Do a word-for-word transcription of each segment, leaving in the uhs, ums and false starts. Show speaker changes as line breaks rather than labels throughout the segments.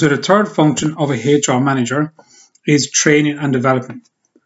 So the third function of a H R manager is training and development.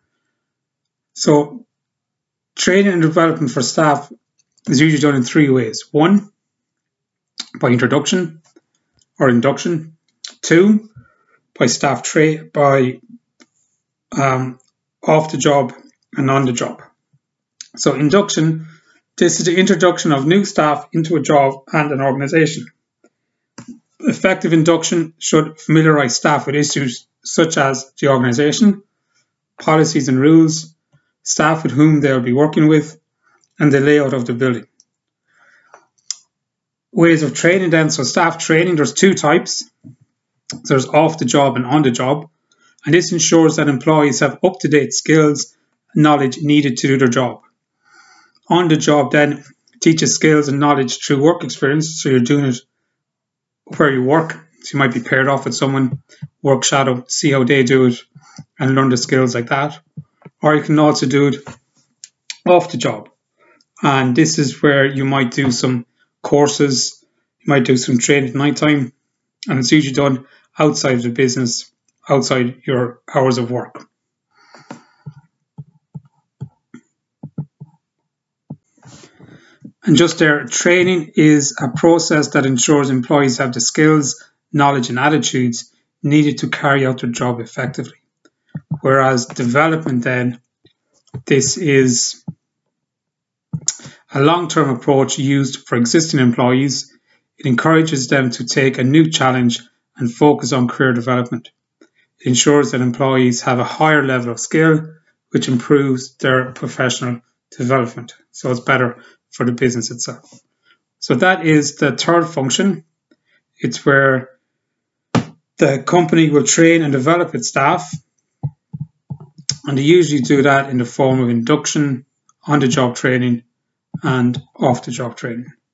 So training and development for staff is usually done in three ways. One, by introduction or induction. Two, by staff trade, by um, off the job and on the job. So induction, this is the introduction of new staff into a job and an organization. Effective induction should familiarize staff with issues such as the organization, policies and rules, staff with whom they'll be working with, and the layout of the building. Ways of training then, so staff training, there's two types. There's off the job and on the job, and this ensures that employees have up-to-date skills and knowledge needed to do their job. On the job then teaches skills and knowledge through work experience, so you're doing it where you work. So you might be paired off with someone, work shadow, see how they do it, and learn the skills like that. Or you can also do it off the job. And this is where you might do some courses, you might do some training at night time, and it's usually done outside of the business, outside your hours of work. And just there, training is a process that ensures employees have the skills, knowledge, and attitudes needed to carry out their job effectively. Whereas development then, this is a long-term approach used for existing employees. It encourages them to take a new challenge and focus on career development. It ensures that employees have a higher level of skill, which improves their professional development. So it's better for the business itself. So that is the third function. It's where the company will train and develop its staff. And they usually do that in the form of induction, on-the-job training, and off-the-job training.